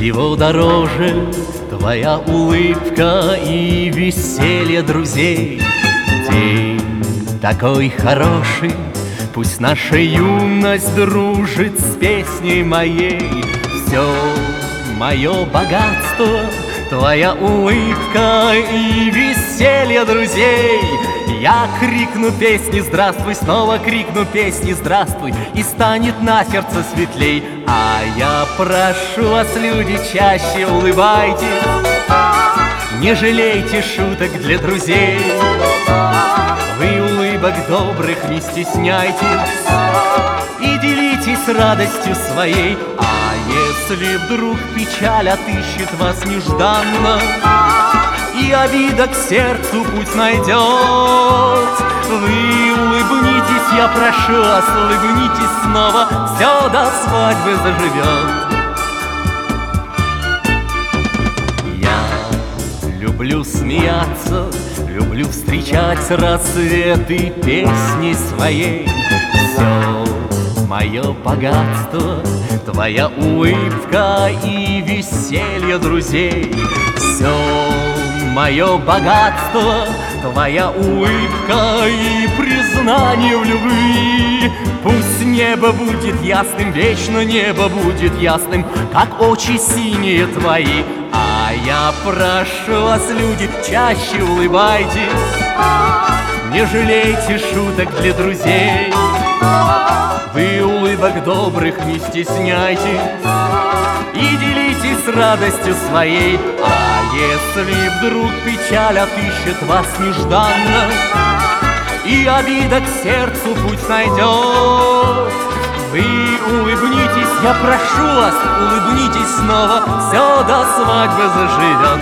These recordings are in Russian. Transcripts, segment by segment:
Всего дороже твоя улыбка и веселье друзей. День такой хороший, пусть наша юность дружит с песней моей. Все мое богатство, твоя улыбка и веселье друзей. Я крикну песни «Здравствуй», снова крикну песни «Здравствуй», и станет на сердце светлей. А я прошу вас, люди, чаще улыбайтесь, не жалейте шуток для друзей. Вы улыбок добрых не стесняйтесь и делитесь радостью своей. А если вдруг печаль отыщет вас нежданно и обида к сердцу путь найдет, вы улыбнитесь, я прошу вас, улыбнитесь снова, все до свадьбы заживет. Я люблю смеяться, люблю встречать рассветы песней своей. Все мое богатство, твоя улыбка и веселье друзей. Все мое богатство, твоя улыбка и признание в любви. Пусть небо будет ясным, вечно небо будет ясным, как очи синие твои. А я прошу вас, люди, чаще улыбайтесь, не жалейте шуток для друзей. Вы улыбок добрых не стесняйтесь и делитесь радостью своей. А если вдруг печаль отыщет вас нежданно и обида к сердцу путь найдет, вы улыбнитесь, я прошу вас, улыбнитесь снова, все до свадьбы заживет.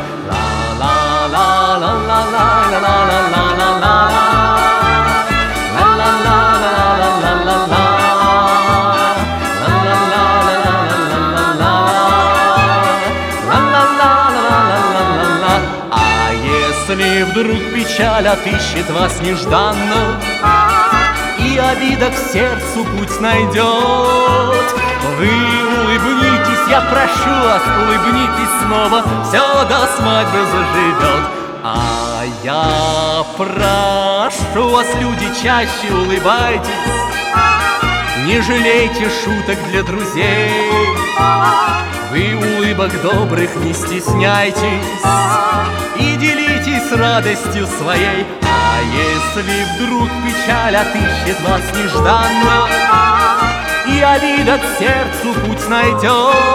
Если вдруг печаль отыщет вас нежданно и обида к сердцу путь найдет, вы улыбнитесь, я прошу вас, улыбнитесь снова, все до свадьбы заживет. А я прошу вас, люди, чаще улыбайтесь, не жалейте шуток для друзей. Вы улыбок добрых не стесняйтесь и делитесь радостью своей. А если вдруг печаль отыщет вас нежданно и обида к сердцу путь найдет,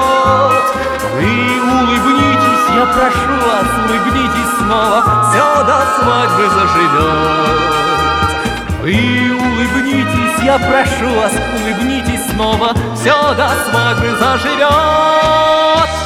вы улыбнитесь, я прошу вас, улыбнитесь снова, все до свадьбы заживет. Вы улыбнитесь, я прошу вас, улыбнитесь снова, все до свадьбы заживет.